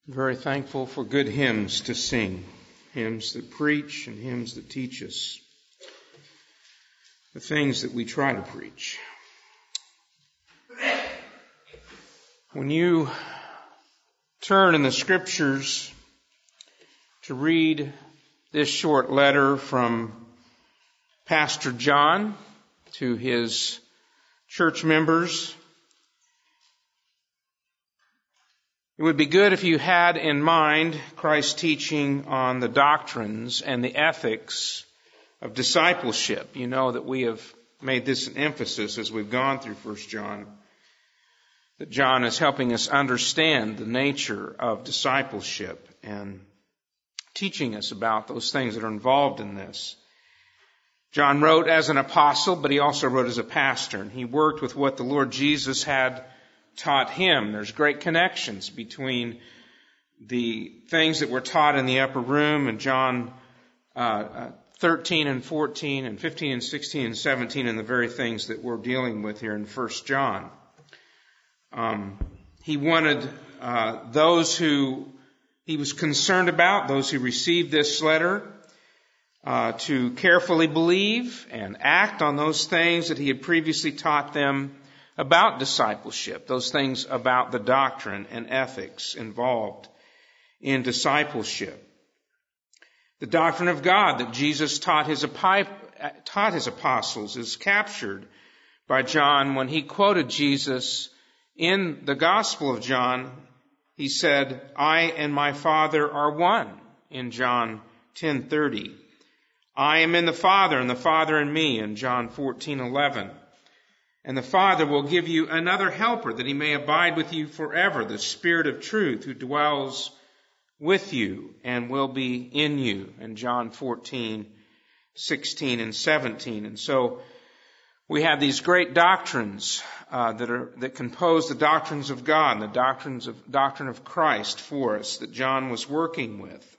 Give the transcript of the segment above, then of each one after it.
Very thankful for good hymns to sing, hymns that preach and hymns that teach us the things that we try to preach. When you turn in the Scriptures to read this short letter from Pastor John to his church members, it would be good if you had in mind Christ's teaching on the doctrines and the ethics of discipleship. You know that we have made this an emphasis as we've gone through 1 John, that John is helping us understand the nature of discipleship and teaching us about those things that are involved in this. John wrote as an apostle, but he also wrote as a pastor, and he worked with what the Lord Jesus had taught him. There's great connections between the things that were taught in the upper room in John 13 and 14 and 15 and 16 and 17 and the very things that we're dealing with here in 1 John. He wanted those who he was concerned about, those who received this letter, to carefully believe and act on those things that he had previously taught them about discipleship, those things about the doctrine and ethics involved in discipleship. The doctrine of God that Jesus taught his apostles is captured by John when he quoted Jesus in the Gospel of John. He said, "I and my Father are one," in John 10:30. "I am in the Father, and the Father in me," in John 14:11. "And the Father will give you another helper, that he may abide with you forever, the Spirit of truth, who dwells with you and will be in you," in John 14:16 and 17. And so we have these great doctrines that compose the doctrines of God and the doctrine of Christ for us that John was working with.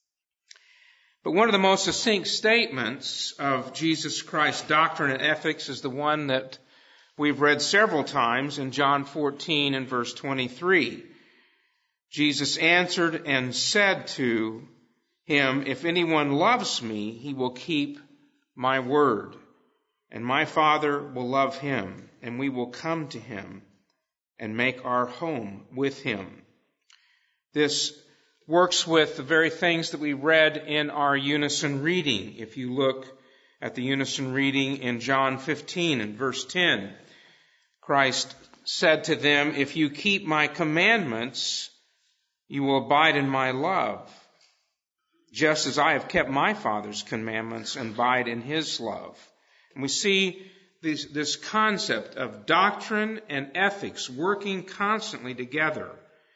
But one of the most succinct statements of Jesus Christ's doctrine and ethics is the one that we've read several times in John 14 and verse 23. Jesus answered and said to him, "If anyone loves me, he will keep my word, and my Father will love him, and we will come to him and make our home with him." This works with the very things that we read in our unison reading. If you look at the unison reading in John 15 and verse 10, Christ said to them, "If you keep my commandments, you will abide in my love, just as I have kept my Father's commandments and abide in his love." And we see this concept of doctrine and ethics working constantly together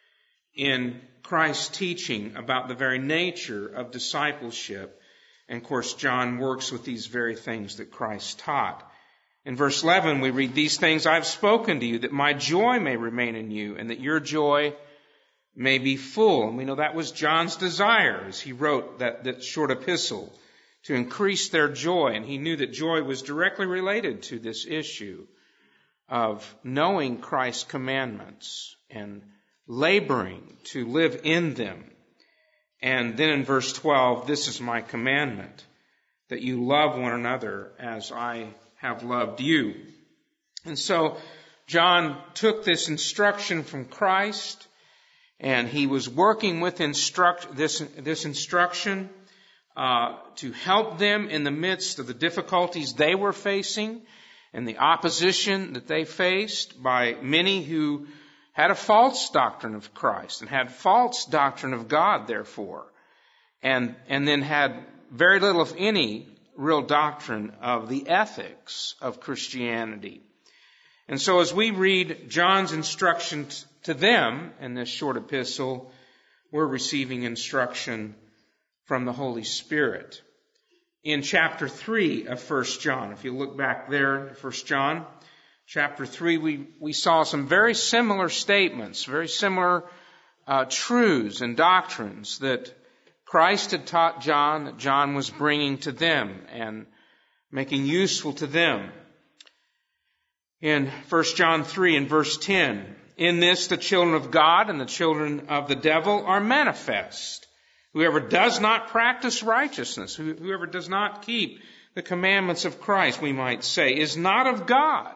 in Christ's teaching about the very nature of discipleship. And of course, John works with these very things that Christ taught. In verse 11, we read, "These things I've spoken to you, that my joy may remain in you, and that your joy may be full." And we know that was John's desire as he wrote that short epistle, to increase their joy. And he knew that joy was directly related to this issue of knowing Christ's commandments and laboring to live in them. And then in verse 12, "This is my commandment, that you love one another as I have loved you." And so John took this instruction from Christ, and he was working with this instruction to help them in the midst of the difficulties they were facing and the opposition that they faced by many who had a false doctrine of Christ and had false doctrine of God, therefore, and then had very little, if any, real doctrine of the ethics of Christianity. And so as we read John's instruction to them in this short epistle, we're receiving instruction from the Holy Spirit. In chapter 3 of 1 John, if you look back there, 1 John, chapter 3, we saw some very similar statements, very similar truths and doctrines that Christ had taught John, that John was bringing to them and making useful to them. In 1 John 3 and verse 10, In this, the children of God and the children of the devil are manifest. Whoever does not practice righteousness, whoever does not keep the commandments of Christ, we might say, is not of God.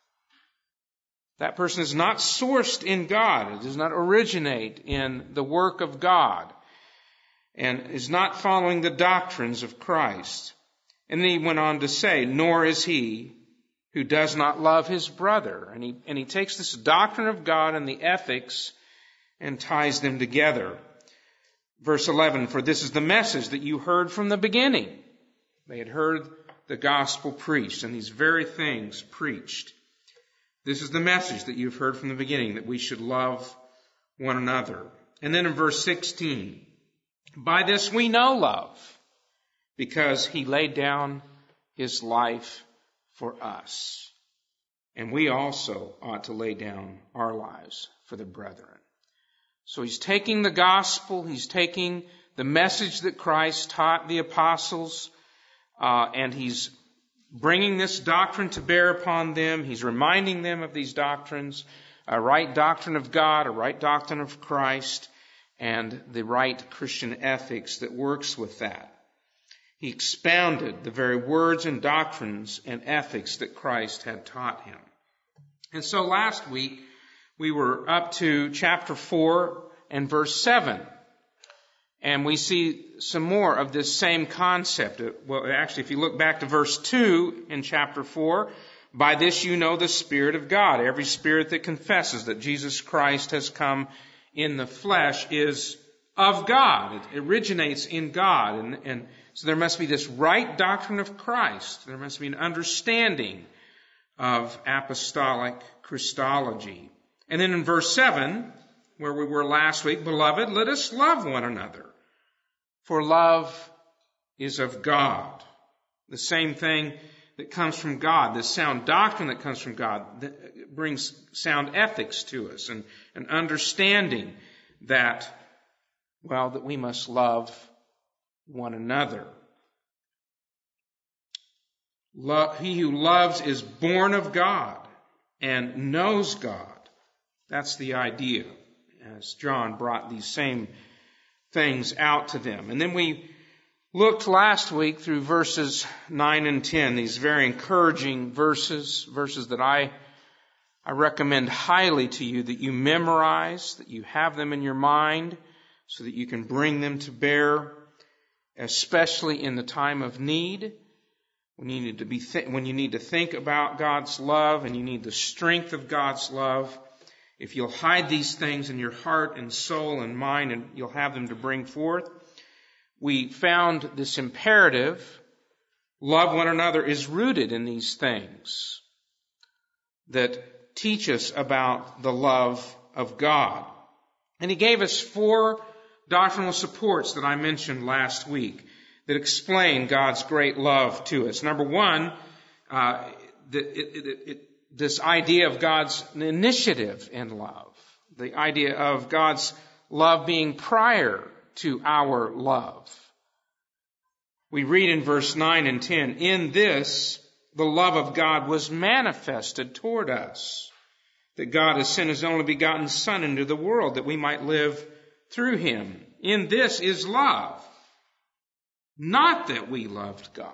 That person is not sourced in God. It does not originate in the work of God and is not following the doctrines of Christ. And then he went on to say, nor is he who does not love his brother. And he takes this doctrine of God and the ethics and ties them together. Verse 11, for this is the message that you heard from the beginning. They had heard the gospel preached and these very things preached. This is the message that you've heard from the beginning, that we should love one another. And then in verse 16, by this we know love, because he laid down his life for us. And we also ought to lay down our lives for the brethren. So he's taking the gospel, he's taking the message that Christ taught the apostles, and he's bringing this doctrine to bear upon them. He's reminding them of these doctrines, a right doctrine of God, a right doctrine of Christ, and the right Christian ethics that works with that. He expounded the very words and doctrines and ethics that Christ had taught him. And so last week, we were up to chapter 4 and verse 7. And we see some more of this same concept. Well, actually, if you look back to verse 2 in chapter 4, by this you know the Spirit of God. Every spirit that confesses that Jesus Christ has come in the flesh is of God. It originates in God. And so there must be this right doctrine of Christ. There must be an understanding of apostolic Christology. And then in verse 7, where we were last week, beloved, let us love one another. For love is of God. The same thing that comes from God, this sound doctrine that comes from God, that brings sound ethics to us and an understanding that, well, that we must love one another. He who loves is born of God and knows God. That's the idea, as John brought these same things out to them. And then we looked last week through verses 9 and 10, these very encouraging verses that I recommend highly to you that you memorize, that you have them in your mind so that you can bring them to bear, especially in the time of need, when you need to think about God's love and you need the strength of God's love. If you'll hide these things in your heart and soul and mind, and you'll have them to bring forth. We found this imperative, love one another, is rooted in these things that teach us about the love of God. And he gave us 4 doctrinal supports that I mentioned last week that explain God's great love to us. Number 1, this idea of God's initiative in love, the idea of God's love being prior to our love. We read in verse 9 and 10, in this the love of God was manifested toward us, that God has sent his only begotten Son into the world that we might live through him. In this is love, not that we loved God,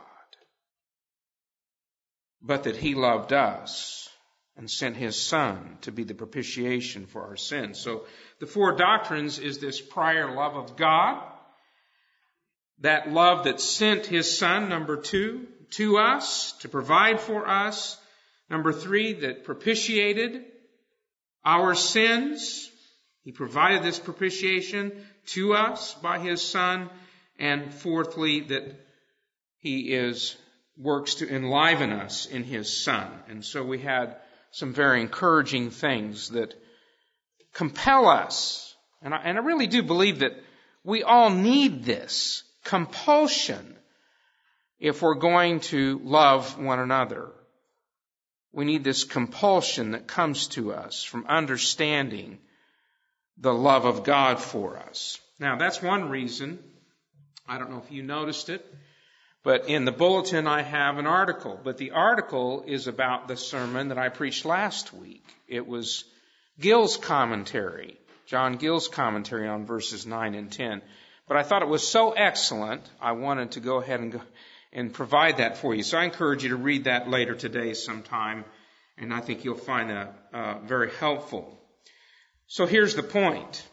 but that he loved us and sent his Son to be the propitiation for our sins. So the 4 doctrines is this prior love of God, that love that sent his Son, number 2, to us, to provide for us. Number 3, that propitiated our sins. He provided this propitiation to us by his Son. And fourthly, that he works to enliven us in his Son. And so we had some very encouraging things that compel us. And I really do believe that we all need this compulsion if we're going to love one another. We need this compulsion that comes to us from understanding the love of God for us. Now, that's one reason. I don't know if you noticed it, but in the bulletin I have an article. But the article is about the sermon that I preached last week. It was Gill's commentary, John Gill's commentary on verses 9 and 10. But I thought it was so excellent, I wanted to go ahead and provide that for you. So I encourage you to read that later today sometime, and I think you'll find that very helpful. So here's the point.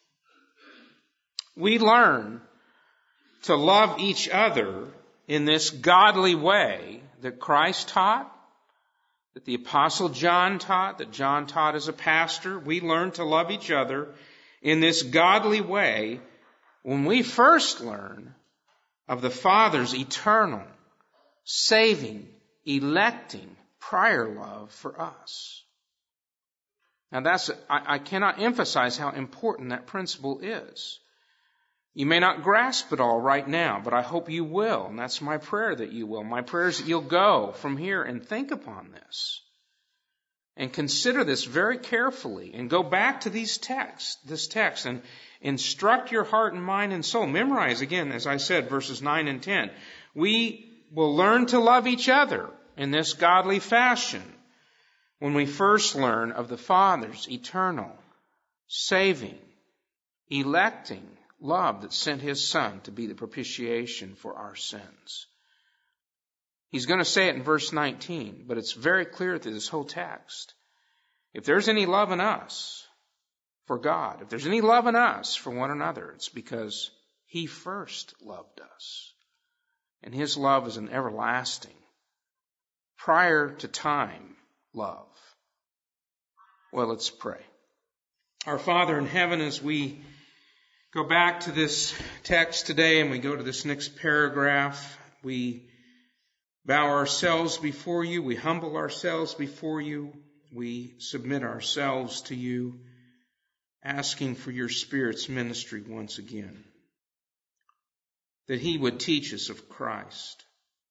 We learn to love each other in this godly way that Christ taught, that the Apostle John taught, that John taught as a pastor. We learn to love each other in this godly way when we first learn of the Father's eternal, saving, electing, prior love for us. Now I cannot emphasize how important that principle is. You may not grasp it all right now, but I hope you will, and that's my prayer that you will. My prayer is that you'll go from here and think upon this and consider this very carefully and go back to this text and instruct your heart and mind and soul. Memorize again, as I said, verses 9 and 10. We will learn to love each other in this godly fashion when we first learn of the Father's eternal, saving, electing love that sent His Son to be the propitiation for our sins. He's going to say it in verse 19, but it's very clear through this whole text. If there's any love in us for God, if there's any love in us for one another, it's because He first loved us. And His love is an everlasting, prior to time love. Well, let's pray. Our Father in heaven, as we go back to this text today and we go to this next paragraph, we bow ourselves before you, we humble ourselves before you, we submit ourselves to you, asking for your Spirit's ministry once again, that He would teach us of Christ,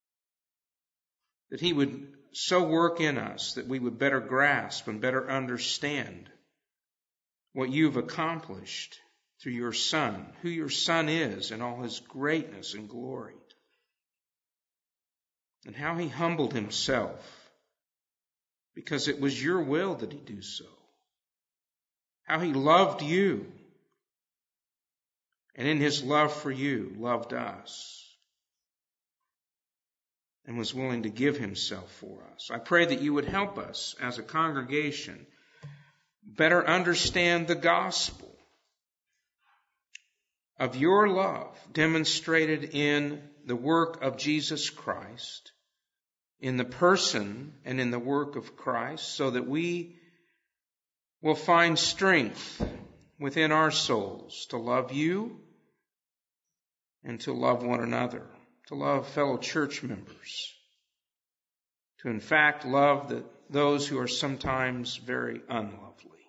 that He would so work in us that we would better grasp and better understand what you've accomplished through your Son, who your Son is in all His greatness and glory, and how He humbled Himself because it was your will that He do so, how He loved you, and in His love for you loved us and was willing to give Himself for us. I pray that you would help us as a congregation better understand the gospel of your love demonstrated in the work of Jesus Christ, in the person and in the work of Christ, so that we will find strength within our souls to love you and to love one another, to love fellow church members, to in fact love those who are sometimes very unlovely.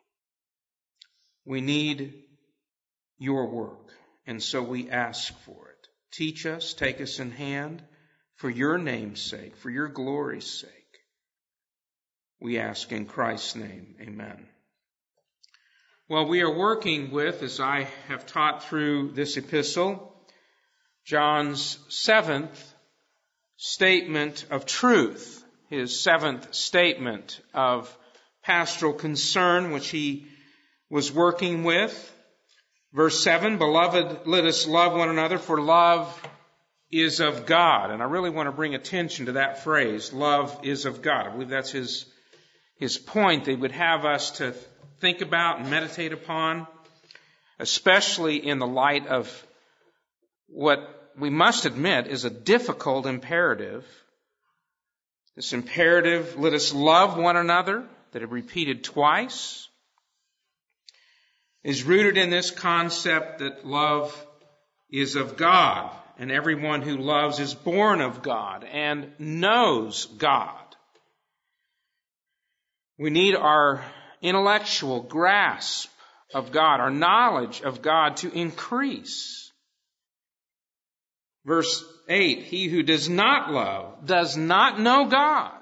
We need your work, and so we ask for it. Teach us, take us in hand, for your name's sake, for your glory's sake. We ask in Christ's name, amen. Well, we are working with, as I have taught through this epistle, John's seventh statement of truth, his seventh statement of pastoral concern, which he was working with. Verse 7, Beloved, let us love one another, for love is of God. And I really want to bring attention to that phrase, love is of God. I believe that's his point that he would have us to think about and meditate upon, especially in the light of what we must admit is a difficult imperative. This imperative, let us love one another, that is repeated twice, is rooted in this concept that love is of God, and everyone who loves is born of God and knows God. We need our intellectual grasp of God, our knowledge of God to increase. Verse 8, he who does not love does not know God,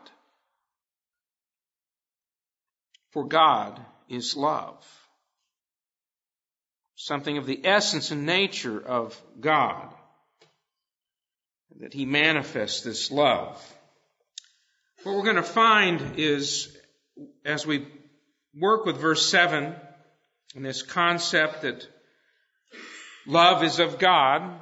for God is love. Something of the essence and nature of God, that he manifests this love. What we're going to find is, as we work with verse 7 and this concept that love is of God.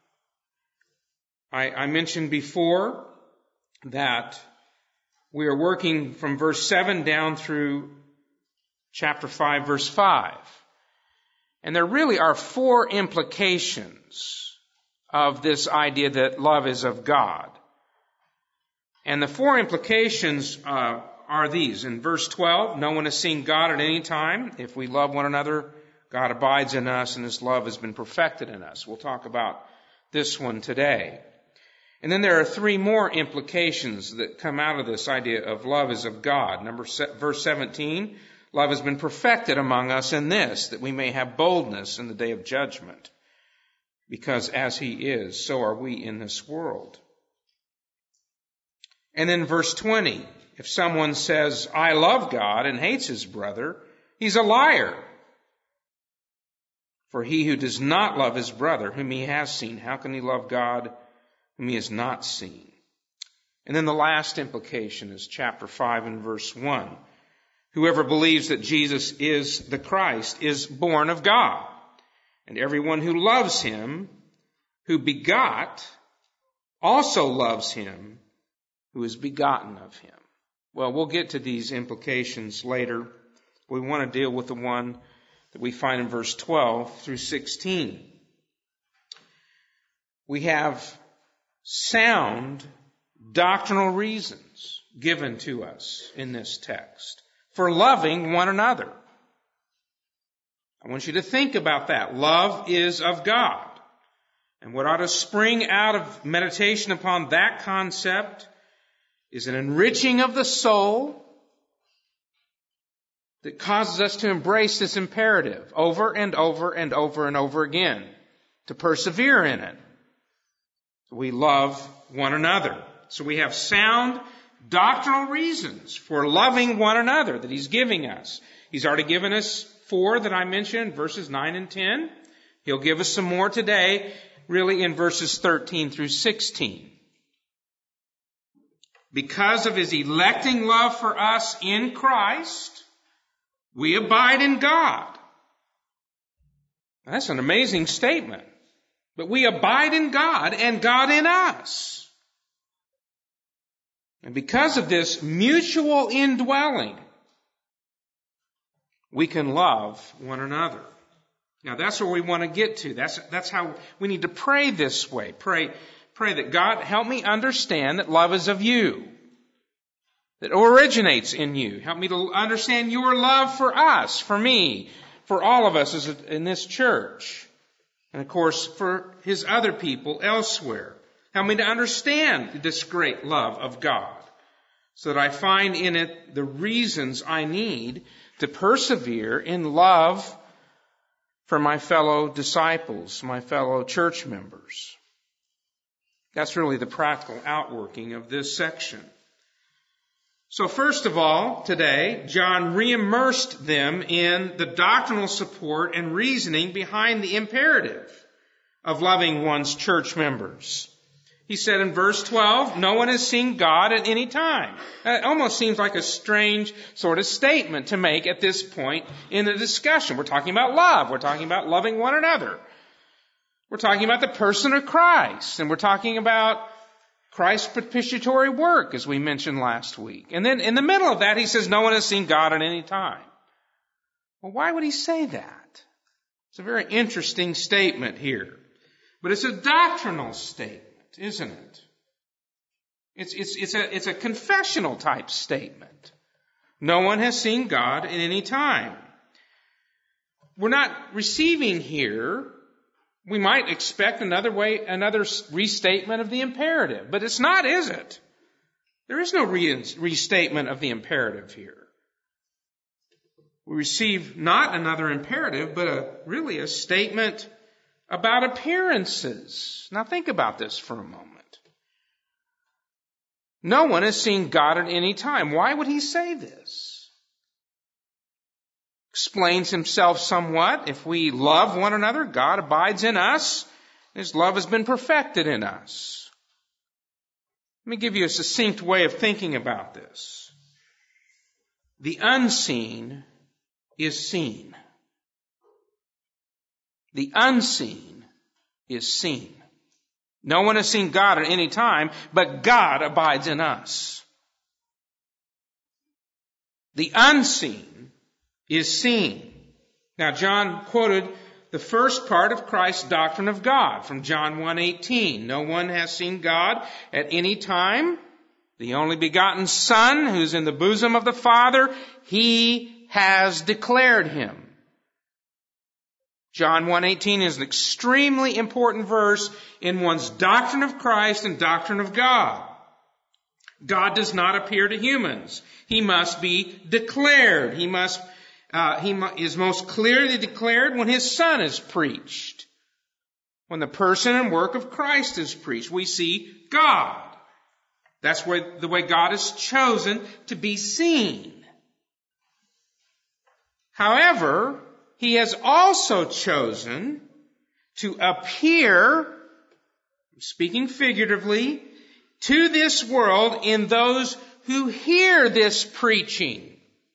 I mentioned before that we are working from verse 7 down through chapter 5, verse 5. And there really are 4 implications of this idea that love is of God. And the 4 implications are these. In verse 12, no one has seen God at any time. If we love one another, God abides in us and His love has been perfected in us. We'll talk about this one today. And then there are 3 more implications that come out of this idea of love is of God. Verse 17, love has been perfected among us in this, that we may have boldness in the day of judgment. Because as He is, so are we in this world. And then verse 20, if someone says, I love God and hates his brother, he's a liar. For he who does not love his brother, whom he has seen, how can he love God whom he has not seen? And then the last implication is chapter 5 and verse 1. Whoever believes that Jesus is the Christ is born of God. And everyone who loves Him, who begot, also loves Him who is begotten of Him. Well, we'll get to these implications later. We want to deal with the one that we find in verse 12 through 16. We have sound doctrinal reasons given to us in this text for loving one another. I want you to think about that. Love is of God. And what ought to spring out of meditation upon that concept is an enriching of the soul that causes us to embrace this imperative over and over and over and over again, to persevere in it. We love one another. So we have sound doctrinal reasons for loving one another that He's giving us. He's already given us 4 that I mentioned, verses 9 and 10. He'll give us some more today, really in verses 13 through 16. Because of His electing love for us in Christ, we abide in God. That's an amazing statement. But we abide in God and God in us. And because of this mutual indwelling, we can love one another. Now that's where we want to get to. That's how we need to pray this way. Pray that God help me understand that love is of you. That originates in you. Help me to understand your love for us, for me, for all of us in this church. And of course, for His other people elsewhere. Help me to understand this great love of God, so that I find in it the reasons I need to persevere in love for my fellow disciples, my fellow church members. That's really the practical outworking of this section. So first of all, today, John re-immersed them in the doctrinal support and reasoning behind the imperative of loving one's church members. He said in verse 12, no one has seen God at any time. It almost seems like a strange sort of statement to make at this point in the discussion. We're talking about love. We're talking about loving one another. We're talking about the person of Christ. And we're talking about Christ's propitiatory work, as we mentioned last week. And then in the middle of that, he says, no one has seen God at any time. Well, why would he say that? It's a very interesting statement here. But it's a doctrinal statement, isn't it? It's a confessional type statement. No one has seen God at any time. We're not receiving here. We might expect another restatement of the imperative, but it's not, is it? There is no restatement of the imperative here. We receive not another imperative, but really a statement about appearances. Now think about this for a moment. No one has seen God at any time. Why would he say this? Explains himself somewhat. If we love one another, God abides in us. His love has been perfected in us. Let me give you a succinct way of thinking about this. The unseen is seen. The unseen is seen. No one has seen God at any time, but God abides in us. The unseen is seen. Now, John quoted the first part of Christ's doctrine of God from John 1:18. No one has seen God at any time. The only begotten Son, who's in the bosom of the Father, He has declared Him. John 1:18 is an extremely important verse in one's doctrine of Christ and doctrine of God. God does not appear to humans. He must be declared. He is most clearly declared when His Son is preached. When the person and work of Christ is preached, we see God. That's the way God has chosen to be seen. However, He has also chosen to appear, speaking figuratively, to this world in those who hear this preaching.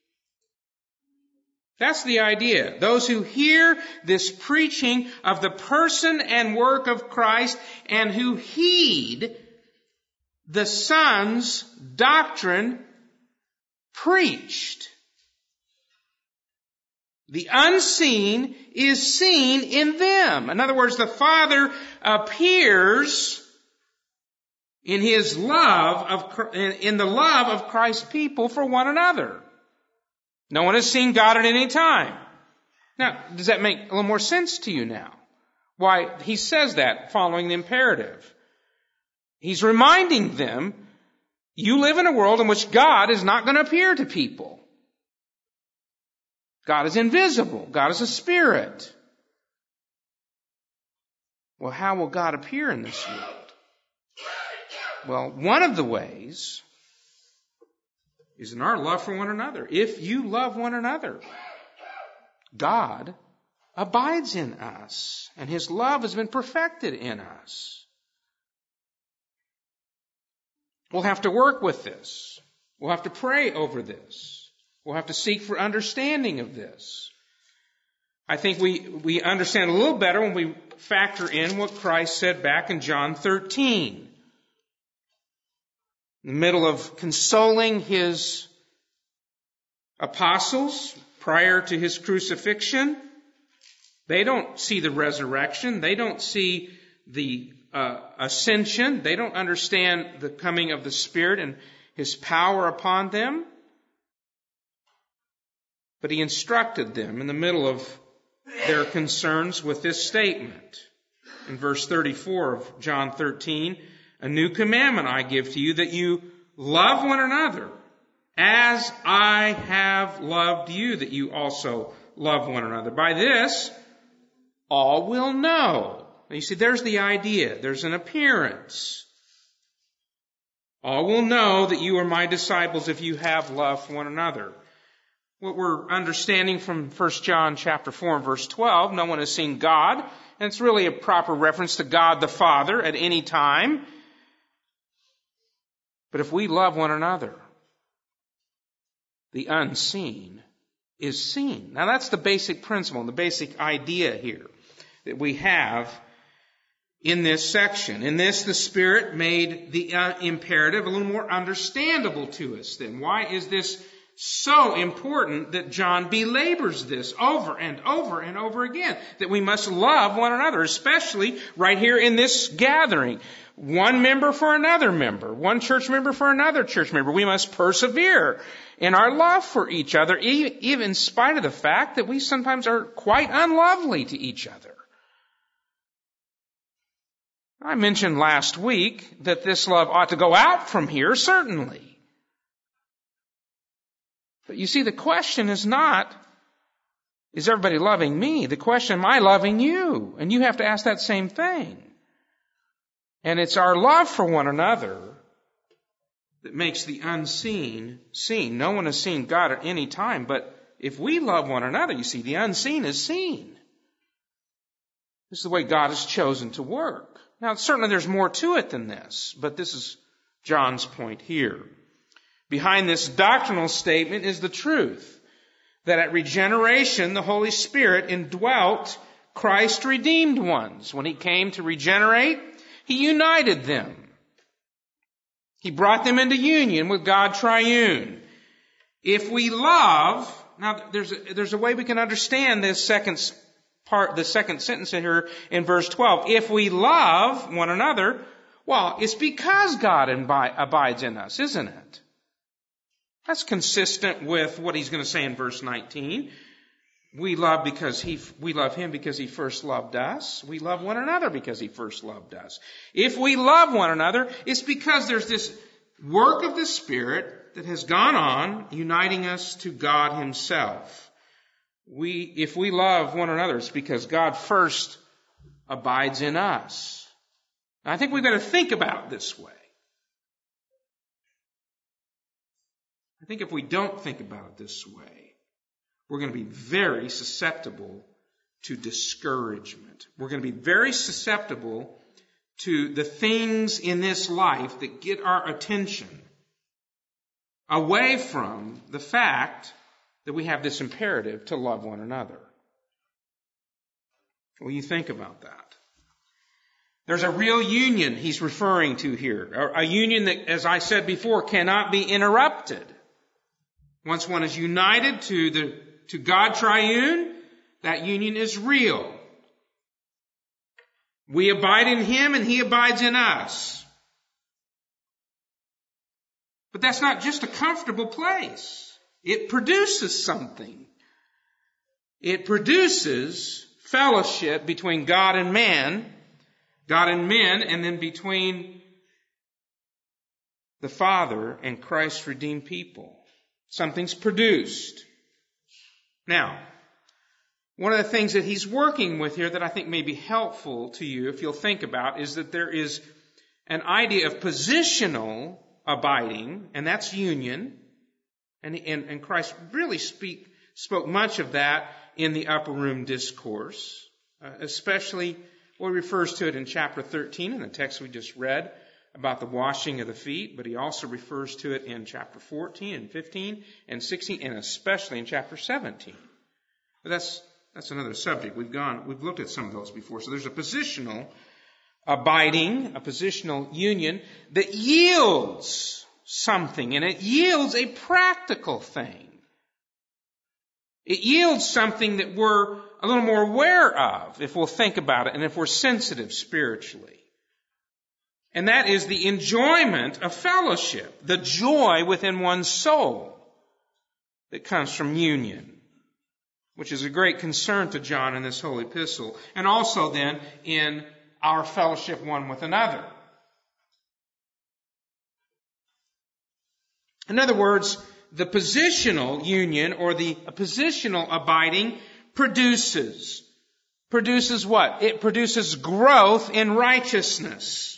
That's the idea. Those who hear this preaching of the person and work of Christ and who heed the Son's doctrine preached. The unseen is seen in them. In other words, the Father appears in His love in the love of Christ's people for one another. No one has seen God at any time. Now, does that make a little more sense to you now? Why He says that following the imperative. He's reminding them, you live in a world in which God is not going to appear to people. God is invisible. God is a spirit. Well, how will God appear in this world? Well, one of the ways is in our love for one another. If you love one another, God abides in us, and His love has been perfected in us. We'll have to work with this. We'll have to pray over this. We'll have to seek for understanding of this. I think we understand a little better when we factor in what Christ said back in John 13. In the middle of consoling His apostles prior to His crucifixion, they don't see the resurrection. They don't see the ascension. They don't understand the coming of the Spirit and His power upon them. But He instructed them in the middle of their concerns with this statement. In verse 34 of John 13, a new commandment I give to you, that you love one another as I have loved you, that you also love one another. By this, all will know. And you see, there's the idea. There's an appearance. All will know that you are my disciples if you have love for one another. What we're understanding from 1 John chapter 4 and verse 12, no one has seen God, and it's really a proper reference to God the Father at any time. But if we love one another, the unseen is seen. Now that's the basic principle, the basic idea here that we have in this section. In this, the Spirit made the imperative a little more understandable to us then. Why is this so important that John belabors this over and over and over again? That we must love one another, especially right here in this gathering. One member for another member. One church member for another church member. We must persevere in our love for each other, even in spite of the fact that we sometimes are quite unlovely to each other. I mentioned last week that this love ought to go out from here, certainly. But you see, the question is not, is everybody loving me? The question, am I loving you? And you have to ask that same thing. And it's our love for one another that makes the unseen seen. No one has seen God at any time, but if we love one another, you see, the unseen is seen. This is the way God has chosen to work. Now, certainly there's more to it than this, but this is John's point here. Behind this doctrinal statement is the truth that at regeneration, the Holy Spirit indwelt Christ's redeemed ones. When He came to regenerate, He united them. He brought them into union with God Triune. If we love, now there's a way we can understand this second part, the second sentence here in verse 12. If we love one another, well, it's because God abides in us, isn't it? That's consistent with what he's going to say in verse 19. We love Him because He first loved us. We love one another because He first loved us. If we love one another, it's because there's this work of the Spirit that has gone on, uniting us to God Himself. If we love one another, it's because God first abides in us. I think we've got to think about it this way. I think if we don't think about it this way, we're going to be very susceptible to discouragement. We're going to be very susceptible to the things in this life that get our attention away from the fact that we have this imperative to love one another. Well, you think about that. There's a real union he's referring to here. A union that, as I said before, cannot be interrupted. Once one is united to God Triune, that union is real. We abide in Him and He abides in us. But that's not just a comfortable place. It produces something. It produces fellowship between God and men, and then between the Father and Christ's redeemed people. Something's produced. Now, one of the things that he's working with here that I think may be helpful to you, if you'll think about, is that there is an idea of positional abiding, and that's union. And Christ really spoke much of that in the upper room discourse, especially what he refers to it in chapter 13 in the text we just read about the washing of the feet, but he also refers to it in chapter 14 and 15 and 16, and especially in chapter 17. But that's another subject. We've looked at some of those before. So there's a positional abiding, a positional union that yields something, and it yields a practical thing. It yields something that we're a little more aware of if we'll think about it and if we're sensitive spiritually. And that is the enjoyment of fellowship, the joy within one's soul that comes from union, which is a great concern to John in this whole epistle, and also then in our fellowship one with another. In other words, the positional union or the positional abiding produces what? It produces growth in righteousness.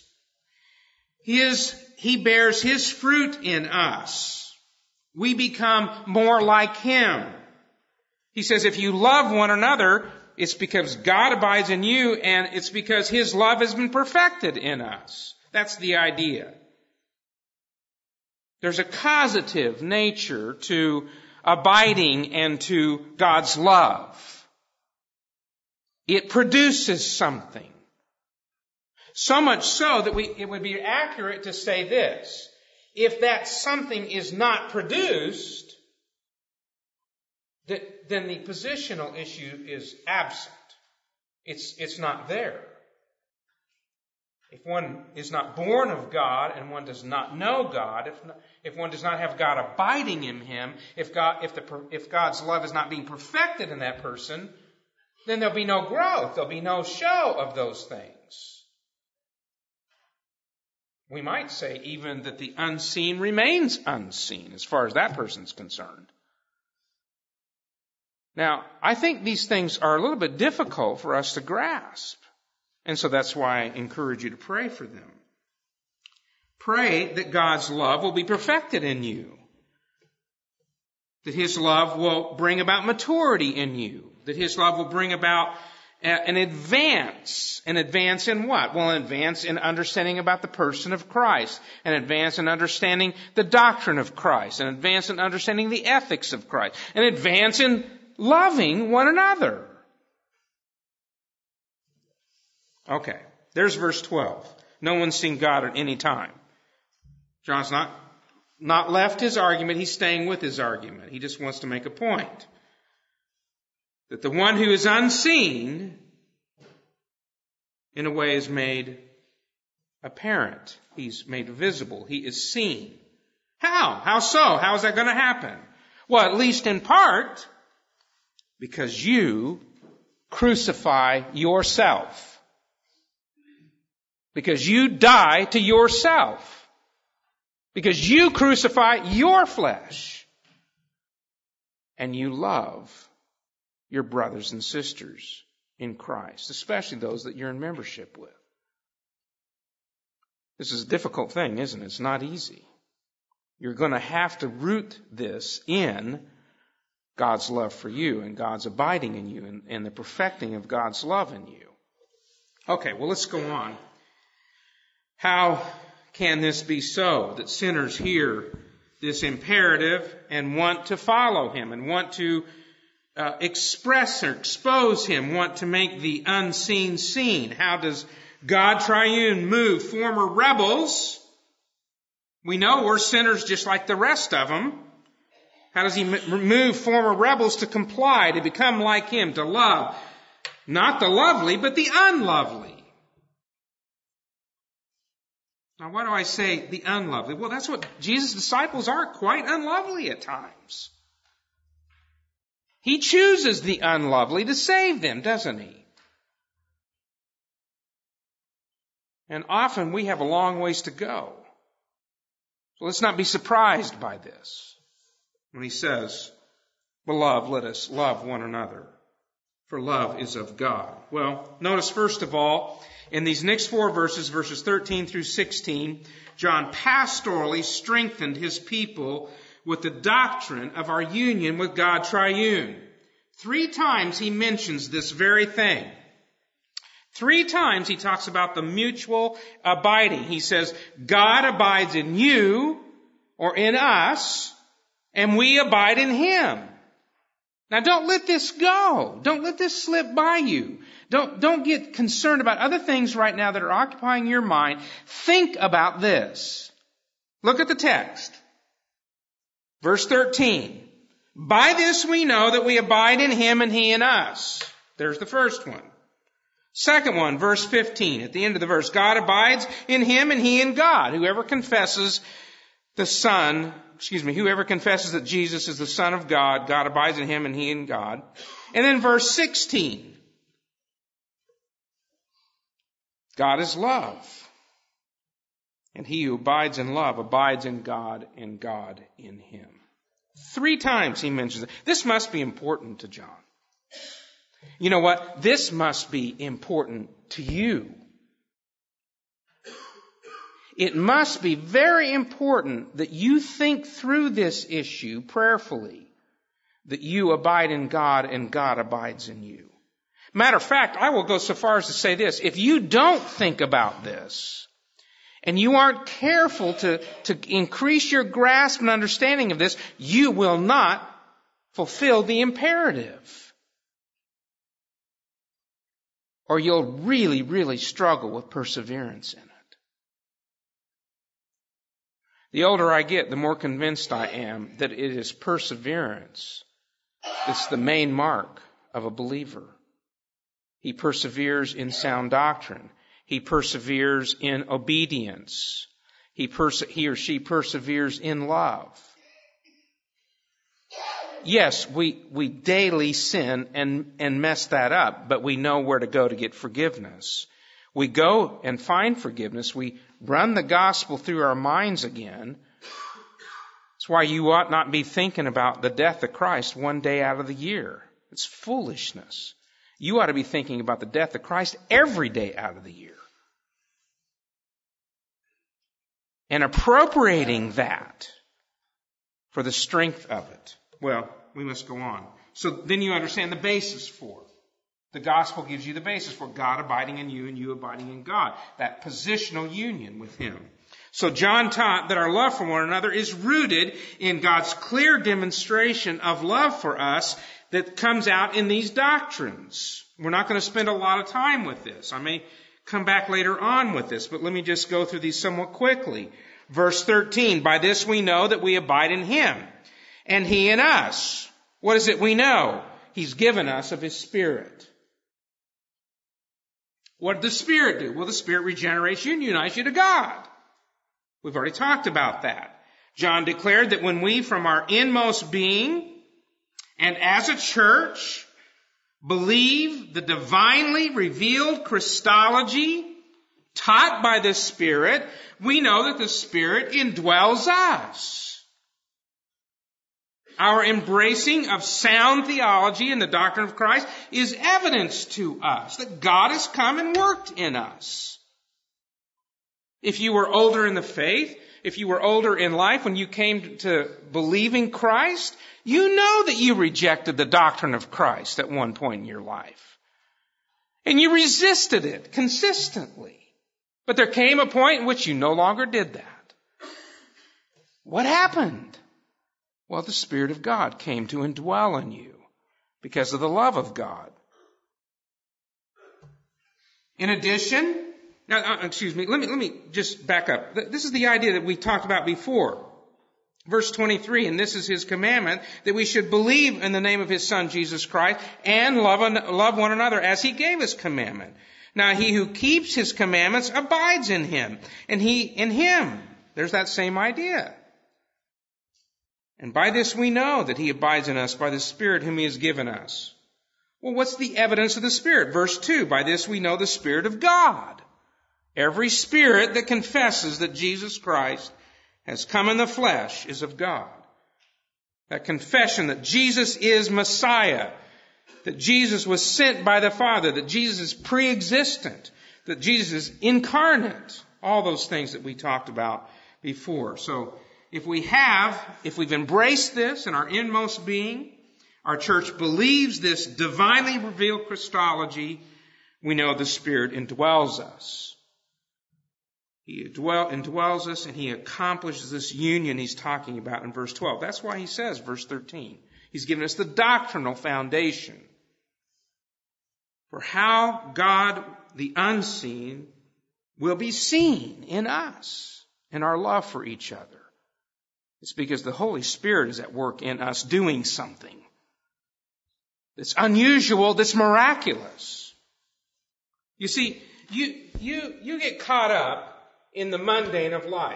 He bears His fruit in us. We become more like Him. He says if you love one another, it's because God abides in you and it's because His love has been perfected in us. That's the idea. There's a causative nature to abiding and to God's love. It produces something. So much so that it would be accurate to say this. If that something is not produced, then the positional issue is absent. It's not there. If one is not born of God and one does not know God, if one does not have God abiding in him, if God's love is not being perfected in that person, then there'll be no growth. There'll be no show of those things. We might say even that the unseen remains unseen as far as that person's concerned. Now, I think these things are a little bit difficult for us to grasp. And so that's why I encourage you to pray for them. Pray that God's love will be perfected in you. That His love will bring about maturity in you. That His love will bring about an advance. An advance in what? Well, an advance in understanding about the person of Christ. An advance in understanding the doctrine of Christ. An advance in understanding the ethics of Christ. An advance in loving one another. Okay, there's verse 12. No one's seen God at any time. John's not left his argument. He's staying with his argument. He just wants to make a point. That the one who is unseen, in a way, is made apparent. He's made visible. He is seen. How? How so? How is that going to happen? Well, at least in part, because you crucify yourself. Because you die to yourself. Because you crucify your flesh. And you love your brothers and sisters in Christ, especially those that you're in membership with. This is a difficult thing, isn't it? It's not easy. You're going to have to root this in God's love for you and God's abiding in you and the perfecting of God's love in you. Okay, well, let's go on. How can this be so, that sinners hear this imperative and want to follow him and want to express or expose him, want to make the unseen seen? How does God triune move former rebels? We know we're sinners just like the rest of them. How does he move former rebels to comply, to become like him, to love not the lovely, but the unlovely? Now, why do I say the unlovely? Well, that's what Jesus' disciples are, quite unlovely at times. He chooses the unlovely to save them, doesn't he? And often we have a long ways to go. So let's not be surprised by this. When he says, "Beloved, let us love one another, for love is of God." Well, notice first of all, in these next 4 verses, verses 13 through 16, John pastorally strengthened his people with the doctrine of our union with God triune. 3 times he mentions this very thing. 3 times he talks about the mutual abiding. He says, God abides in you, or in us, and we abide in him. Now don't let this go. Don't let this slip by you. Don't get concerned about other things right now that are occupying your mind. Think about this. Look at the text. Verse 13. By this we know that we abide in him and he in us. There's the first one. Second one, verse 15. At the end of the verse, God abides in him and he in God. Whoever confesses that Jesus is the Son of God, God abides in him and he in God. And then verse 16. God is love. And he who abides in love abides in God and God in him. 3 times he mentions it. This must be important to John. You know what? This must be important to you. It must be very important that you think through this issue prayerfully, that you abide in God and God abides in you. Matter of fact, I will go so far as to say this. If you don't think about this, and you aren't careful to increase your grasp and understanding of this, you will not fulfill the imperative. Or you'll really, really struggle with perseverance in it. The older I get, the more convinced I am that it is perseverance that's the main mark of a believer. He perseveres in sound doctrine. He perseveres in obedience. He or she perseveres in love. Yes, we daily sin and mess that up, but we know where to go to get forgiveness. We go and find forgiveness. We run the gospel through our minds again. That's why you ought not be thinking about the death of Christ one day out of the year. It's foolishness. You ought to be thinking about the death of Christ every day out of the year. And appropriating that for the strength of it. Well, we must go on. So then you understand the basis for The gospel gives you the basis for God abiding in you and you abiding in God. That positional union with Him. So John taught that our love for one another is rooted in God's clear demonstration of love for us that comes out in these doctrines. We're not going to spend a lot of time with this. I may come back later on with this, but let me just go through these somewhat quickly. Verse 13, by this we know that we abide in Him, and He in us. What is it we know? He's given us of His Spirit. What did the Spirit do? Well, the Spirit regenerates you and unites you to God. We've already talked about that. John declared that when we, from our inmost being, and as a church, believe the divinely revealed Christology taught by the Spirit, we know that the Spirit indwells us. Our embracing of sound theology and the doctrine of Christ is evidence to us that God has come and worked in us. If you were older in the faith, if you were older in life when you came to believing Christ, you know that you rejected the doctrine of Christ at one point in your life. And you resisted it consistently. But there came a point in which you no longer did that. What happened? Well, the Spirit of God came to indwell in you because of the love of God. In addition, let me just back up. This is the idea that we talked about before. Verse 23, and this is His commandment, that we should believe in the name of His Son, Jesus Christ, and love one another as He gave us commandment. Now, he who keeps His commandments abides in Him, and He in him. There's that same idea. And by this we know that He abides in us by the Spirit whom He has given us. Well, what's the evidence of the Spirit? Verse 2, by this we know the Spirit of God. Every spirit that confesses that Jesus Christ has come in the flesh is of God. That confession that Jesus is Messiah, that Jesus was sent by the Father, that Jesus is pre-existent, that Jesus is incarnate, all those things that we talked about before. So if we've embraced this in our inmost being, our church believes this divinely revealed Christology, we know the Spirit indwells us. He indwells us and He accomplishes this union He's talking about in verse 12. That's why He says, verse 13, He's given us the doctrinal foundation for how God, the unseen, will be seen in us, in our love for each other. It's because the Holy Spirit is at work in us doing something that's unusual, that's miraculous. You see, you get caught up in the mundane of life.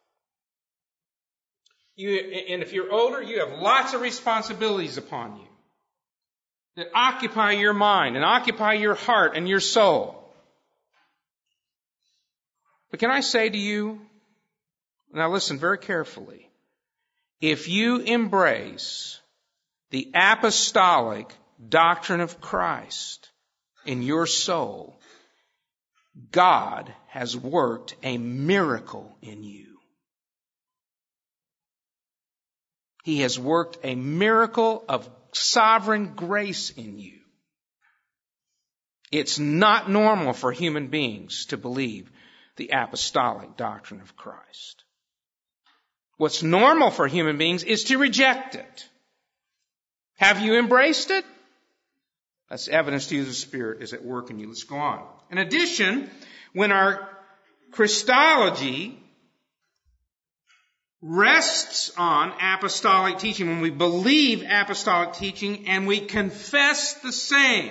And if you're older, you have lots of responsibilities upon you that occupy your mind and occupy your heart and your soul. But can I say to you, now listen very carefully, if you embrace the apostolic doctrine of Christ in your soul, God has worked a miracle in you. He has worked a miracle of sovereign grace in you. It's not normal for human beings to believe the apostolic doctrine of Christ. What's normal for human beings is to reject it. Have you embraced it? That's evidence to you the Spirit is at work in you. Let's go on. In addition, when our Christology rests on apostolic teaching, when we believe apostolic teaching and we confess the same,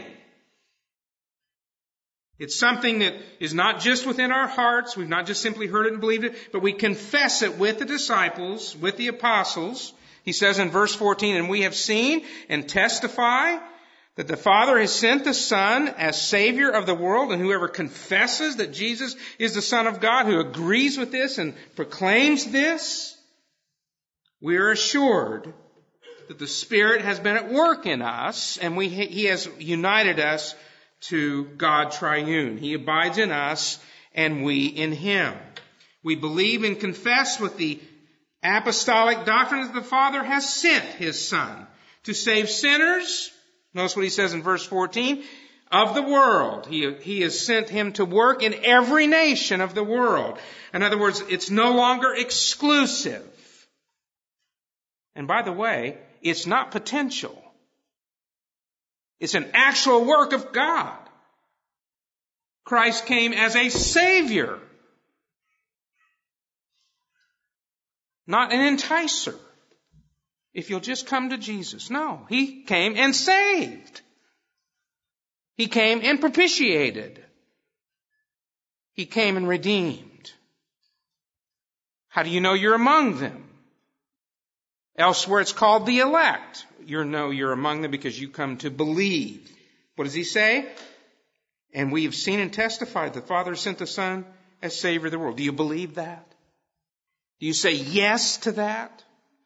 it's something that is not just within our hearts. We've not just simply heard it and believed it, but we confess it with the disciples, with the apostles. He says in verse 14, and we have seen and testify that the Father has sent the Son as Savior of the world, and whoever confesses that Jesus is the Son of God, who agrees with this and proclaims this, we are assured that the Spirit has been at work in us, and He has united us to God triune. He abides in us, and we in Him. We believe and confess with the apostolic doctrine that the Father has sent His Son to save sinners. Notice what He says in verse 14. of the world. He has sent him to work in every nation of the world. In other words, it's no longer exclusive. And by the way, it's not potential. It's an actual work of God. Christ came as a Savior, not an enticer. If you'll just come to Jesus. No, He came and saved. He came and propitiated. He came and redeemed. How do you know you're among them? Elsewhere it's called the elect. You know you're among them because you come to believe. What does He say? And we have seen and testified the Father sent the Son as Savior of the world. Do you believe that? Do you say yes to that?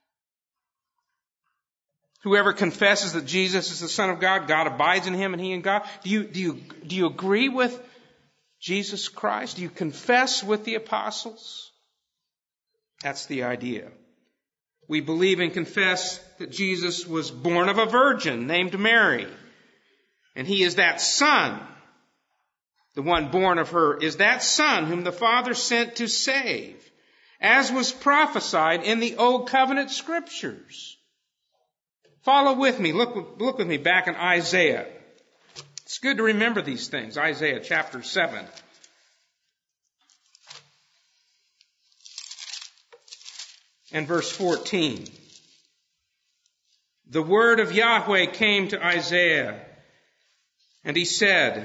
Whoever confesses that Jesus is the Son of God, God abides in him and he in God. Do you agree with Jesus Christ? Do you confess with the apostles? That's the idea. We believe and confess that Jesus was born of a virgin named Mary. And he is that Son. The one born of her is that Son whom the Father sent to save, as was prophesied in the Old Covenant Scriptures. Follow with me. Look with me back in Isaiah. It's good to remember these things. Isaiah chapter 7. And verse 14. The word of Yahweh came to Isaiah, and he said,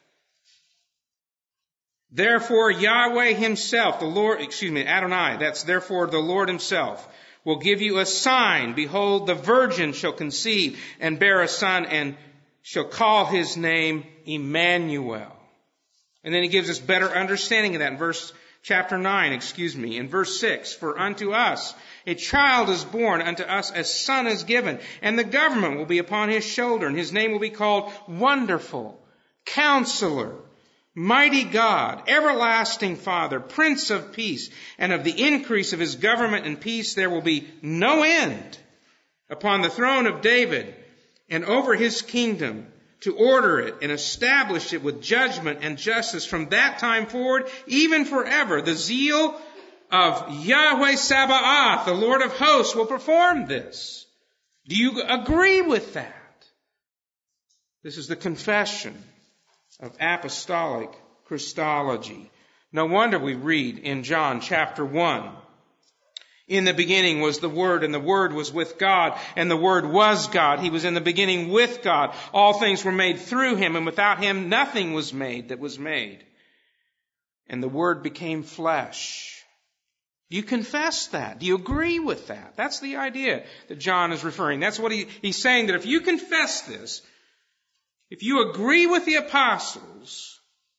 therefore Yahweh himself, Adonai, that's therefore the Lord himself, will give you a sign. Behold, the virgin shall conceive and bear a son and shall call his name Emmanuel. And then he gives us better understanding of that in chapter 9. In verse 6, for unto us a child is born, unto us a son is given, and the government will be upon his shoulder, and his name will be called Wonderful, Counselor, Mighty God, Everlasting Father, Prince of Peace, and of the increase of his government and peace there will be no end upon the throne of David and over his kingdom, to order it and establish it with judgment and justice from that time forward, even forever. The zeal of Yahweh Sabaoth, the Lord of hosts, will perform this. Do you agree with that? This is the confession of apostolic Christology. No wonder we read in John chapter 1, in the beginning was the Word, and the Word was with God, and the Word was God. He was in the beginning with God. All things were made through him, and without him nothing was made that was made. And the Word became flesh. Do you confess that? Do you agree with that? That's the idea that John is referring. That's what he's saying, that if you confess this, if you agree with the apostles,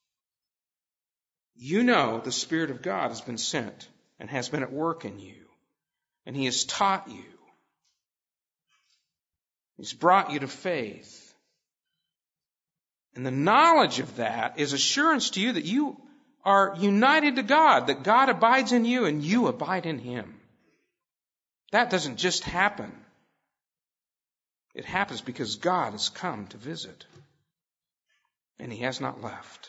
you know the Spirit of God has been sent and has been at work in you. And he has taught you. He's brought you to faith. And the knowledge of that is assurance to you that you are united to God, that God abides in you and you abide in him. That doesn't just happen. It happens because God has come to visit. And he has not left.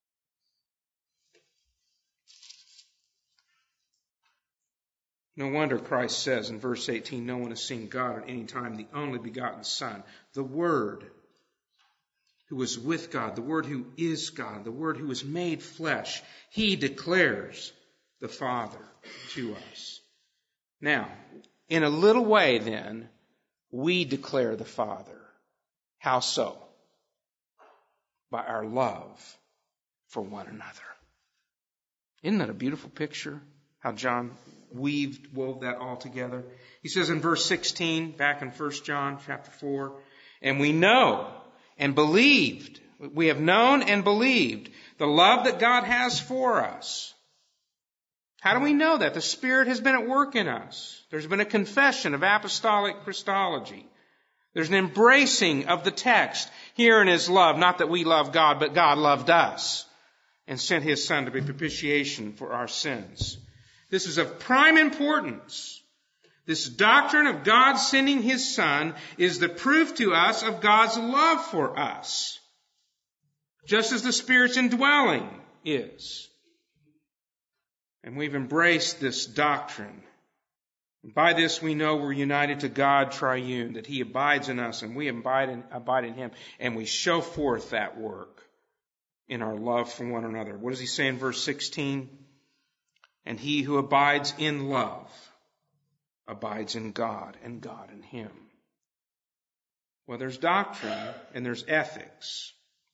No wonder Christ says in verse 18, no one has seen God at any time, the only begotten Son, the Word who was with God, the Word who is God, the Word who was made flesh. He declares the Father to us. Now, in a little way then, we declare the Father. How so? By our love for one another. Isn't that a beautiful picture? How John wove that all together. He says in verse 16, back in 1 John chapter 4, and we know and believed, we have known and believed the love that God has for us. How do we know that? The Spirit has been at work in us. There's been a confession of apostolic Christology. There's an embracing of the text here in his love, not that we love God, but God loved us and sent his Son to be propitiation for our sins. This is of prime importance. This doctrine of God sending his Son is the proof to us of God's love for us. just as the Spirit's indwelling is. And we've embraced this doctrine. And by this we know we're united to God triune, that He abides in us and we abide in Him. And we show forth that work in our love for one another. What does He say in verse 16? And he who abides in love abides in God and God in him. Well, there's doctrine and there's ethics.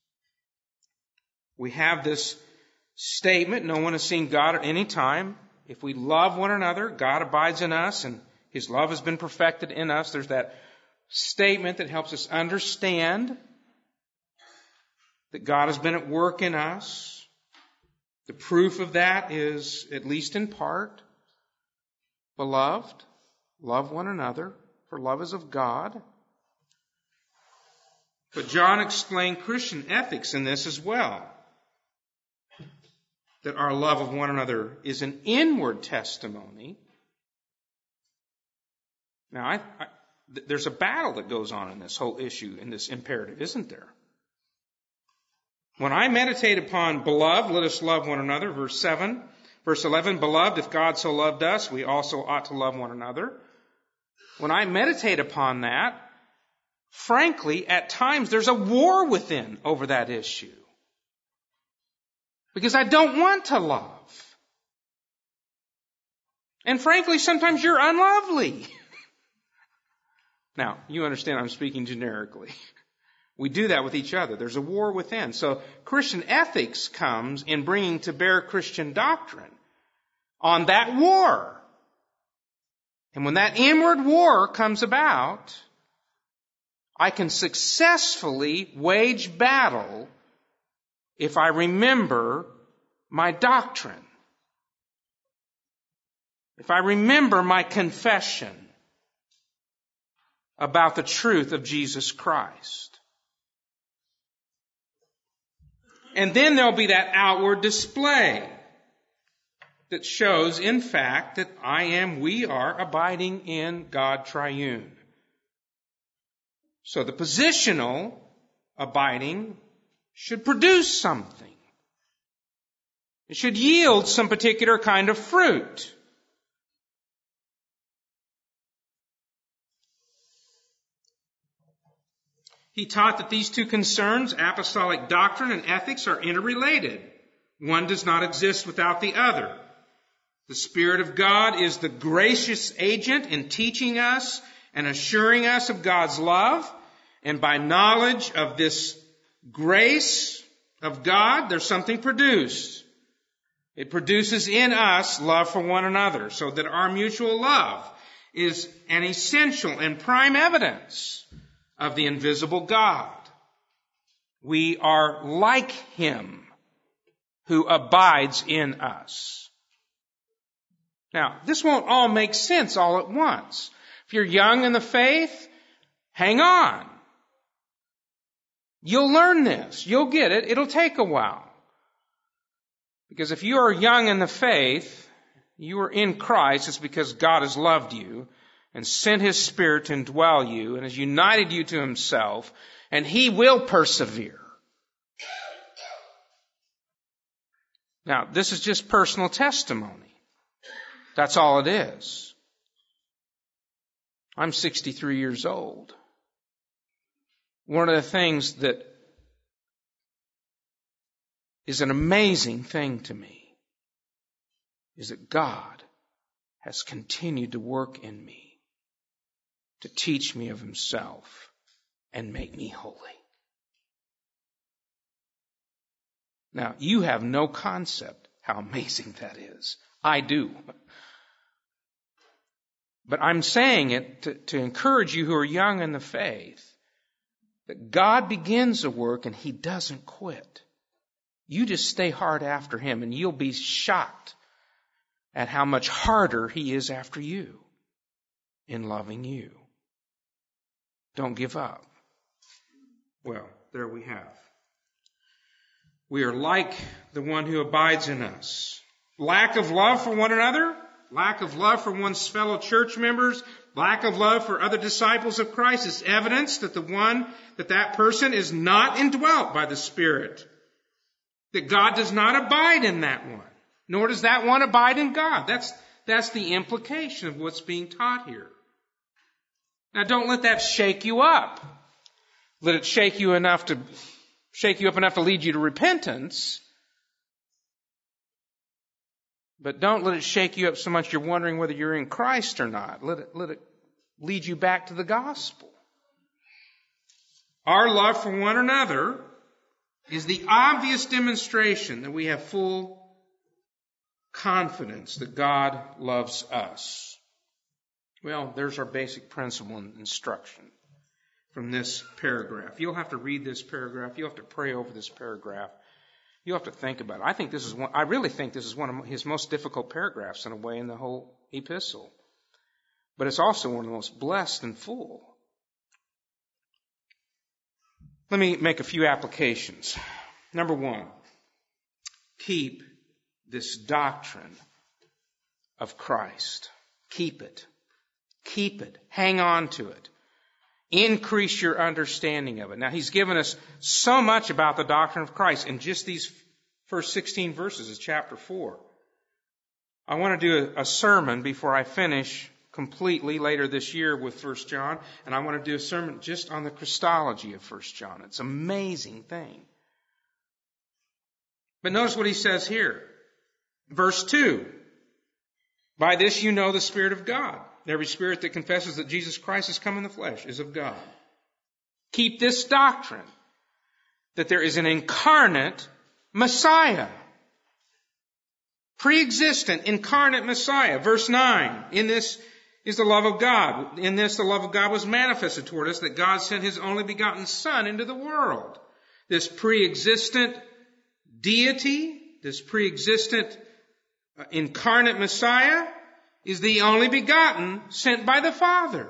We have this statement, no one has seen God at any time. If we love one another, God abides in us and His love has been perfected in us. There's that statement that helps us understand that God has been at work in us. The proof of that is, at least in part, beloved, love one another, for love is of God. But John explained Christian ethics in this as well. That our love of one another is an inward testimony. Now, there's a battle that goes on in this whole issue, in this imperative, isn't there? When I meditate upon, beloved, let us love one another, verse 7. Verse 11, beloved, if God so loved us, we also ought to love one another. When I meditate upon that, frankly, at times there's a war within over that issue. Because I don't want to love. And frankly, sometimes you're unlovely. Now, you understand I'm speaking generically. We do that with each other. There's a war within. So Christian ethics comes in bringing to bear Christian doctrine on that war. And when that inward war comes about, I can successfully wage battle if I remember my doctrine. If I remember my confession about the truth of Jesus Christ. And then there'll be that outward display that shows, in fact, that we are abiding in God triune. So the positional abiding should produce something. It should yield some particular kind of fruit. He taught that these two concerns, apostolic doctrine and ethics, are interrelated. One does not exist without the other. The Spirit of God is the gracious agent in teaching us and assuring us of God's love. And by knowledge of this grace of God, there's something produced. It produces in us love for one another, so that our mutual love is an essential and prime evidence of the invisible God. We are like Him who abides in us. Now, this won't all make sense all at once. If you're young in the faith, hang on. You'll learn this. You'll get it. It'll take a while. Because if you are young in the faith, you are in Christ, it's because God has loved you and sent His Spirit to indwell you and has united you to Himself, and He will persevere. Now, this is just personal testimony. That's all it is. I'm 63 years old. One of the things that is an amazing thing to me is that God has continued to work in me to teach me of Himself and make me holy. Now, you have no concept how amazing that is. I do. But I'm saying it to encourage you who are young in the faith, that God begins a work and He doesn't quit. You just stay hard after Him and you'll be shocked at how much harder He is after you in loving you. Don't give up. Well, there we have. We are like the one who abides in us. Lack of love for one another, lack of love for one's fellow church members, lack of love for other disciples of Christ is evidence that that person is not indwelt by the Spirit That God does not abide in that one, nor does that one abide in God. That's the implication of what's being taught here. Now don't let that shake you up. Let it shake you up enough to lead you to repentance. But don't let it shake you up so much you're wondering whether you're in Christ or not. Let it lead you back to the gospel. Our love for one another is the obvious demonstration that we have full confidence that God loves us. Well, there's our basic principle and instruction from this paragraph. You'll have to read this paragraph. You'll have to pray over this paragraph. You'll have to think about it. I really think this is one of his most difficult paragraphs in a way in the whole epistle. But it's also one of the most blessed and full. Let me make a few applications. Number one, keep this doctrine of Christ. Keep it. Keep it. Hang on to it. Increase your understanding of it. Now, he's given us so much about the doctrine of Christ in just these first 16 verses of chapter 4. I want to do a sermon before I finish completely later this year with 1 John, and I want to do a sermon just on the Christology of 1 John. It's an amazing thing. But notice what he says here. Verse 2. By this you know the Spirit of God. Every spirit that confesses that Jesus Christ has come in the flesh is of God. Keep this doctrine, that there is an incarnate Messiah. Pre-existent, incarnate Messiah. Verse 9. In this is the love of God. In this the love of God was manifested toward us, that God sent His only begotten Son into the world. This pre-existent deity, this pre-existent incarnate Messiah, is the only begotten sent by the Father.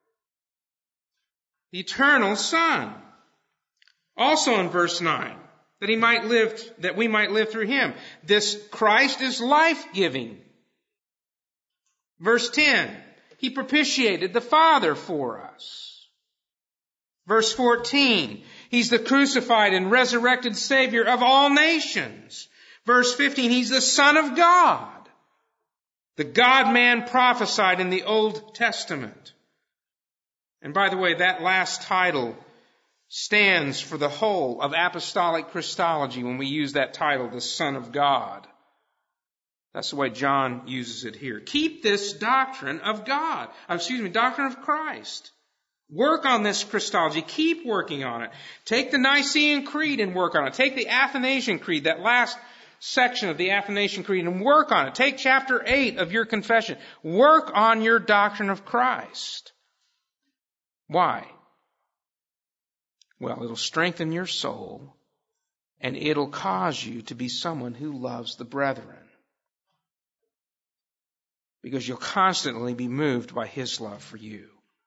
The eternal Son. Also in verse 9, that we might live through Him. This Christ is life-giving. Verse 10, He propitiated the Father for us. Verse 14, He's the crucified and resurrected Savior of all nations. Verse 15, He's the Son of God. The God-man prophesied in the Old Testament. And by the way, that last title stands for the whole of apostolic Christology when we use that title, the Son of God. That's the way John uses it here. Keep this doctrine of doctrine of Christ. Work on this Christology. Keep working on it. Take the Nicene Creed and work on it. Take the Athanasian Creed, that last section of the Athanasian Creed, and work on it. Take chapter 8 of your confession. Work on your doctrine of Christ. Why? Well, it'll strengthen your soul, and it'll cause you to be someone who loves the brethren. Because you'll constantly be moved by His love for you.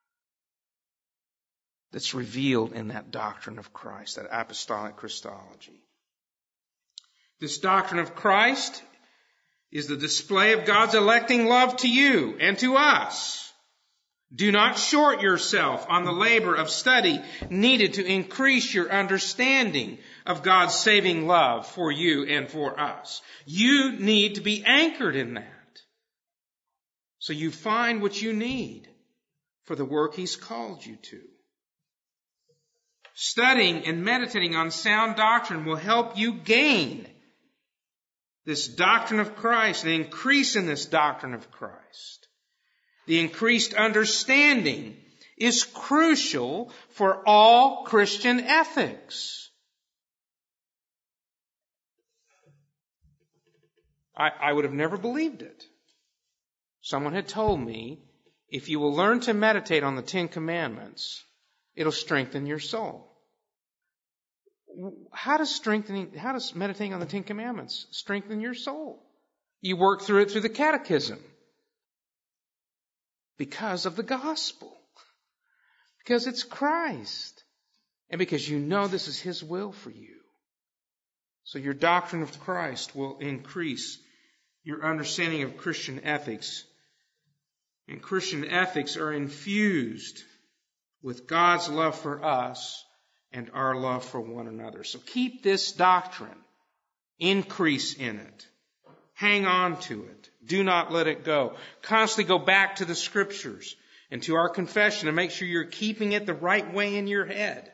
That's revealed in that doctrine of Christ, that apostolic Christology. This doctrine of Christ is the display of God's electing love to you and to us. Do not short yourself on the labor of study needed to increase your understanding of God's saving love for you and for us. You need to be anchored in that, so you find what you need for the work He's called you to. Studying and meditating on sound doctrine will help you gain this doctrine of Christ and increase in this doctrine of Christ. The increased understanding is crucial for all Christian ethics. I would have never believed it. Someone had told me, if you will learn to meditate on the Ten Commandments, it'll strengthen your soul. How does meditating on the Ten Commandments strengthen your soul? You work through it through the catechism. Because of the gospel. Because it's Christ. And because you know this is His will for you. So your doctrine of Christ will increase your understanding of Christian ethics. And Christian ethics are infused with God's love for us and our love for one another. So keep this doctrine Increase in it. Hang on to it. Do not let it go. Constantly go back to the Scriptures and to our confession and make sure you're keeping it the right way in your head.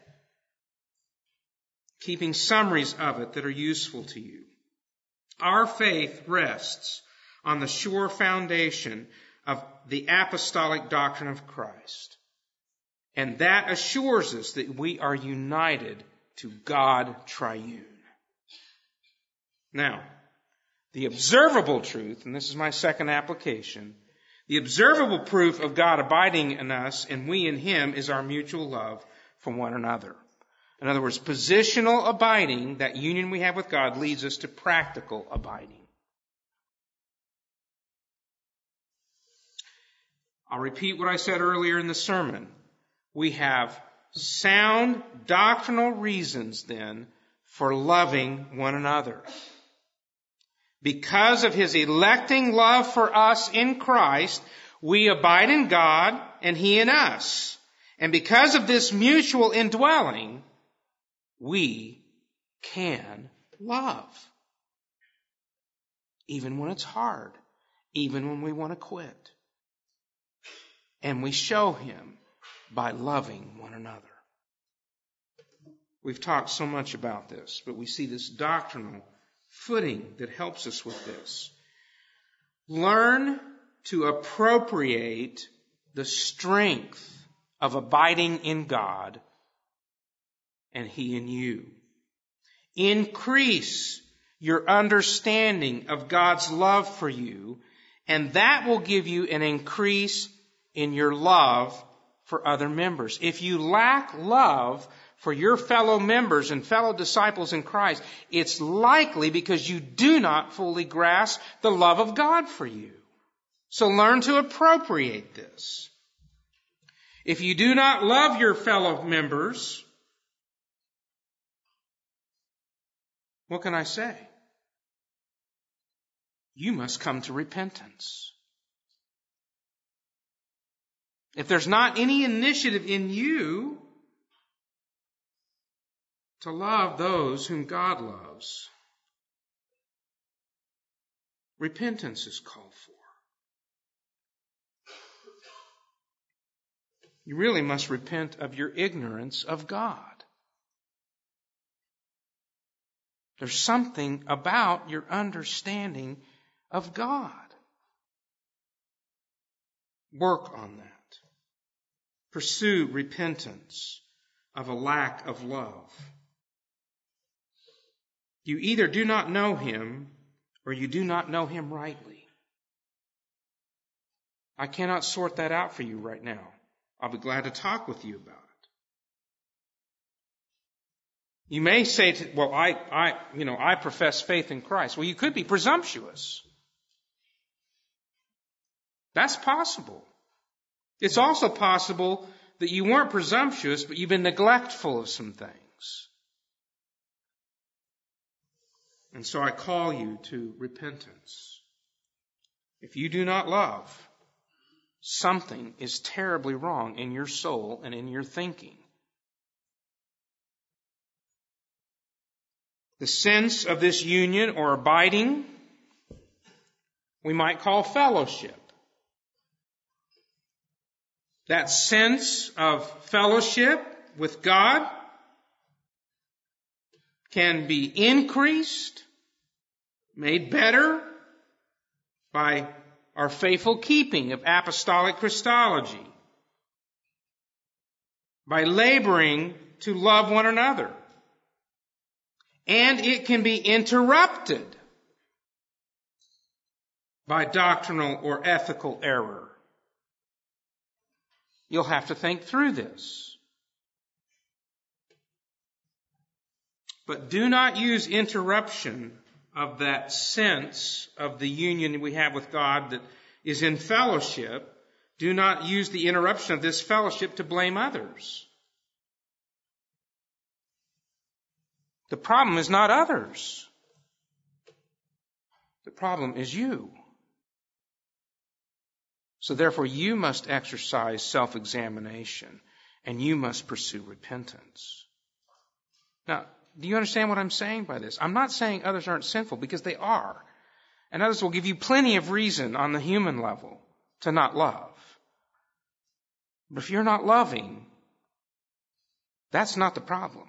Keeping summaries of it that are useful to you. Our faith rests on the sure foundation of the apostolic doctrine of Christ. And that assures us that we are united to God triune. Now, the observable truth, and this is my second application, the observable proof of God abiding in us and we in Him is our mutual love for one another. In other words, positional abiding, that union we have with God, leads us to practical abiding. I'll repeat what I said earlier in the sermon. We have sound doctrinal reasons then for loving one another. Because of His electing love for us in Christ, we abide in God and He in us. And because of this mutual indwelling, we can love. Even when it's hard. Even when we want to quit. And we show Him by loving one another. We've talked so much about this, but we see this doctrinal footing that helps us with this. Learn to appropriate the strength of abiding in God and He in you. Increase your understanding of God's love for you, and that will give you an increase in your love for other members. If you lack love for your fellow members and fellow disciples in Christ, it's likely because you do not fully grasp the love of God for you. So learn to appropriate this. If you do not love your fellow members, what can I say? You must come to repentance. If there's not any initiative in you to love those whom God loves, repentance is called for. You really must repent of your ignorance of God. There's something about your understanding of God. Work on that. Pursue repentance of a lack of love. You either do not know Him or you do not know Him rightly. I cannot sort that out for you right now. I'll be glad to talk with you about it. You may say, I profess faith in Christ. Well, you could be presumptuous. That's possible. It's also possible that you weren't presumptuous, but you've been neglectful of some things. And so I call you to repentance. If you do not love, something is terribly wrong in your soul and in your thinking. The sense of this union or abiding, we might call fellowship. That sense of fellowship with God can be increased, made better by our faithful keeping of apostolic Christology, by laboring to love one another. And it can be interrupted by doctrinal or ethical error. You'll have to think through this. But do not use interruption of that sense of the union we have with God that is in fellowship. Do not use the interruption of this fellowship to blame others. The problem is not others. The problem is you. So therefore, you must exercise self-examination and you must pursue repentance. Now, Do you understand what I'm saying by this? I'm not saying others aren't sinful, because they are. And others will give you plenty of reason on the human level to not love. But if you're not loving, that's not the problem.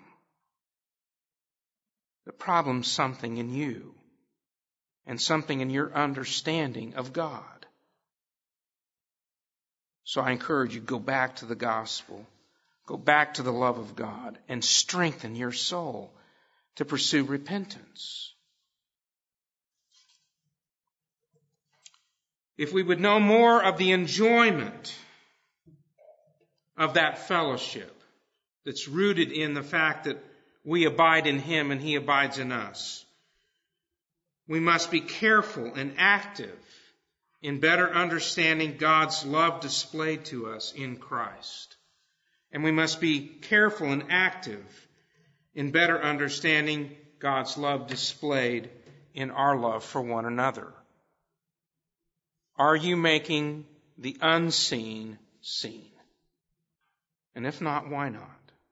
The problem's something in you and something in your understanding of God. So I encourage you, go back to the gospel. Go back to the love of God and strengthen your soul to pursue repentance. If we would know more of the enjoyment of that fellowship that's rooted in the fact that we abide in Him and He abides in us, we must be careful and active in better understanding God's love displayed to us in Christ. And we must be careful and active in better understanding God's love displayed in our love for one another. Are you making the unseen seen? And if not, why not?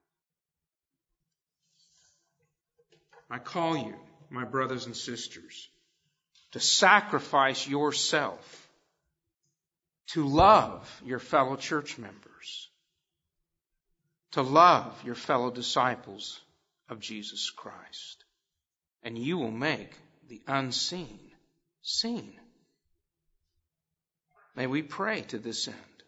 I call you, my brothers and sisters, to sacrifice yourself to love your fellow church members, to love your fellow disciples of Jesus Christ. And you will make the unseen seen. May we pray to this end.